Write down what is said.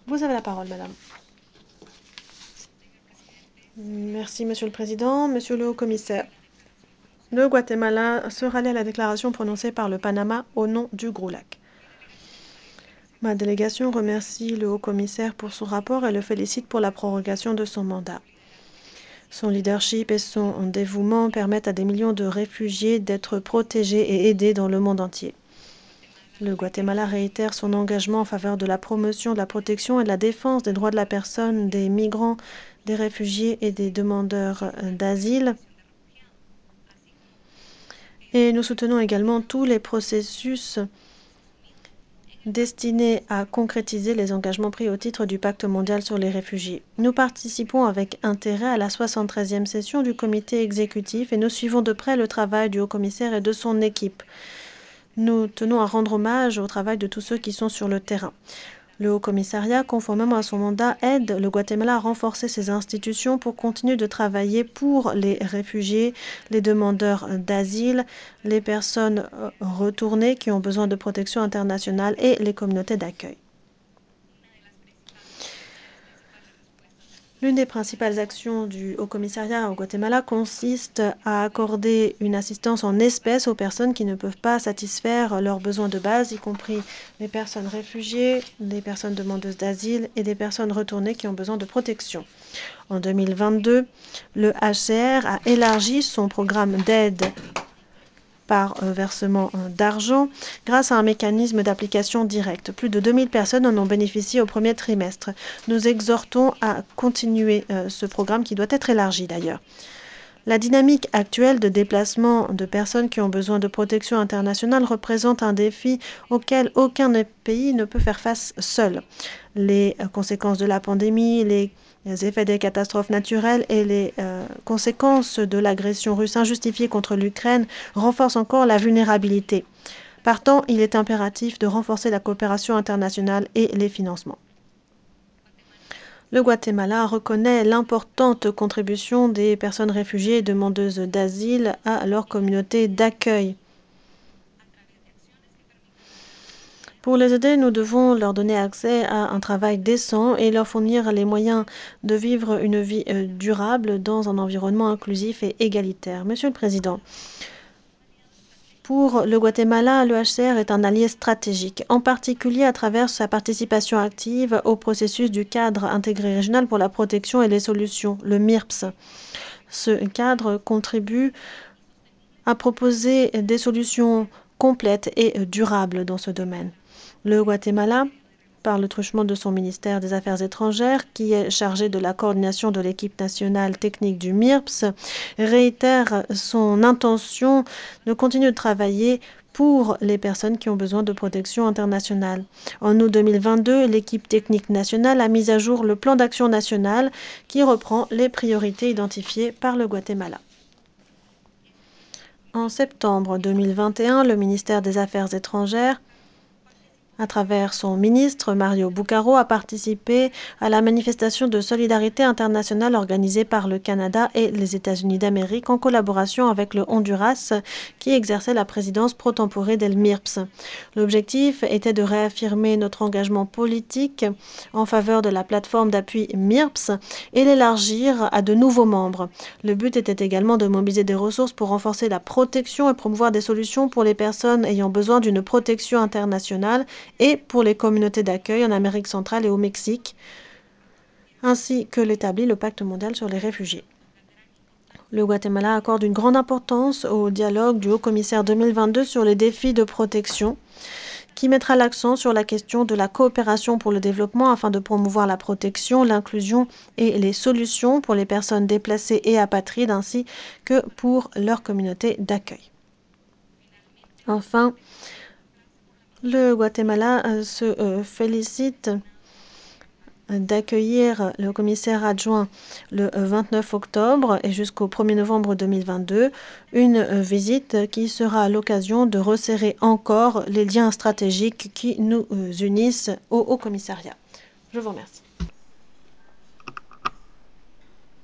Vous avez la parole, madame. Merci, Monsieur le Président, Monsieur le Haut-Commissaire. Le Guatemala se rallie à la déclaration prononcée par le Panama au nom du GRULAC. Ma délégation remercie le Haut-Commissaire pour son rapport et le félicite pour la prorogation de son mandat. Son leadership et son dévouement permettent à des millions de réfugiés d'être protégés et aidés dans le monde entier. Le Guatemala réitère son engagement en faveur de la promotion, de la protection et de la défense des droits de la personne, des migrants, des réfugiés et des demandeurs d'asile. Et nous soutenons également tous les processus destinés à concrétiser les engagements pris au titre du Pacte mondial sur les réfugiés. Nous participons avec intérêt à la 73e session du comité exécutif et nous suivons de près le travail du haut-commissaire et de son équipe. Nous tenons à rendre hommage au travail de tous ceux qui sont sur le terrain. Le Haut-Commissariat, conformément à son mandat, aide le Guatemala à renforcer ses institutions pour continuer de travailler pour les réfugiés, les demandeurs d'asile, les personnes retournées qui ont besoin de protection internationale et les communautés d'accueil. L'une des principales actions du Haut-Commissariat au Guatemala consiste à accorder une assistance en espèces aux personnes qui ne peuvent pas satisfaire leurs besoins de base, y compris les personnes réfugiées, les personnes demandeuses d'asile et des personnes retournées qui ont besoin de protection. En 2022, le HCR a élargi son programme d'aide par versement d'argent grâce à un mécanisme d'application directe. Plus de 2000 personnes en ont bénéficié au premier trimestre. Nous exhortons à continuer ce programme qui doit être élargi d'ailleurs. La dynamique actuelle de déplacement de personnes qui ont besoin de protection internationale représente un défi auquel aucun pays ne peut faire face seul. Les conséquences de la pandémie, les effets des catastrophes naturelles et les conséquences de l'agression russe injustifiée contre l'Ukraine renforcent encore la vulnérabilité. Partant, il est impératif de renforcer la coopération internationale et les financements. Le Guatemala reconnaît l'importante contribution des personnes réfugiées et demandeuses d'asile à leur communauté d'accueil. Pour les aider, nous devons leur donner accès à un travail décent et leur fournir les moyens de vivre une vie durable dans un environnement inclusif et égalitaire. Monsieur le Président, pour le Guatemala, le HCR est un allié stratégique, en particulier à travers sa participation active au processus du cadre intégré régional pour la protection et les solutions, le MIRPS. Ce cadre contribue à proposer des solutions complètes et durables dans ce domaine. Le Guatemala, par le truchement de son ministère des Affaires étrangères, qui est chargé de la coordination de l'équipe nationale technique du MIRPS, réitère son intention de continuer de travailler pour les personnes qui ont besoin de protection internationale. En août 2022, l'équipe technique nationale a mis à jour le plan d'action national qui reprend les priorités identifiées par le Guatemala. En septembre 2021, le ministère des Affaires étrangères, à travers son ministre, Mario Bucaro, a participé à la manifestation de solidarité internationale organisée par le Canada et les États-Unis d'Amérique en collaboration avec le Honduras, qui exerçait la présidence pro tempore del MIRPS. L'objectif était de réaffirmer notre engagement politique en faveur de la plateforme d'appui MIRPS et l'élargir à de nouveaux membres. Le but était également de mobiliser des ressources pour renforcer la protection et promouvoir des solutions pour les personnes ayant besoin d'une protection internationale et pour les communautés d'accueil en Amérique centrale et au Mexique, ainsi que l'établit le Pacte mondial sur les réfugiés. Le Guatemala accorde une grande importance au dialogue du Haut-Commissaire 2022 sur les défis de protection, qui mettra l'accent sur la question de la coopération pour le développement afin de promouvoir la protection, l'inclusion et les solutions pour les personnes déplacées et apatrides, ainsi que pour leur communauté d'accueil. Enfin, le Guatemala se félicite d'accueillir le commissaire adjoint le 29 octobre et jusqu'au 1er novembre 2022, une visite qui sera l'occasion de resserrer encore les liens stratégiques qui nous unissent au Haut-Commissariat. Je vous remercie.